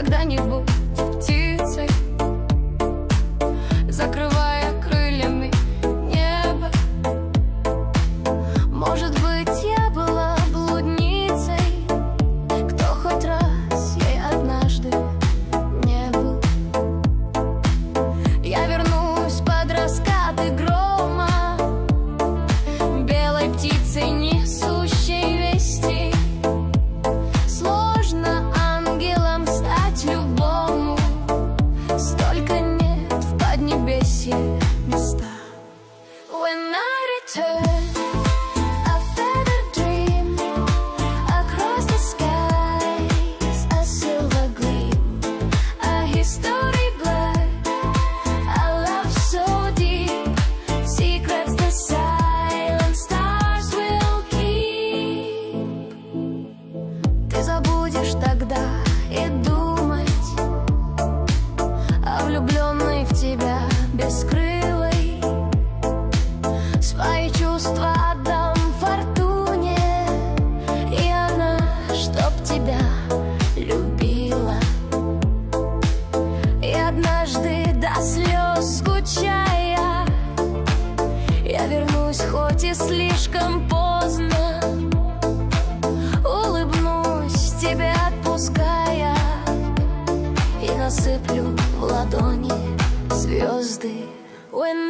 когда-нибудь птицей, закрывая крыльями небо. Может быть, я была блудницей, кто хоть раз ей однажды не был. Я вернусь под раскаты грома, белой птицей, несущей вести. Сложно ангелом стать любому, столько нет в поднебесье места. When I return, a feathered dream, across the skies, a silver gleam, a history blurred, a love so deep, secrets the silent stars will keep. Ты забудешь тогда и думать о влюбленной в тебя бескрылой. Свои чувства отдам фортуне, и она, чтоб тебя любила. И однажды до слез скучая, я вернусь, хоть и слишком поздно, улыбнусь тебе, отпуская, и насыплю в ладони звезды. When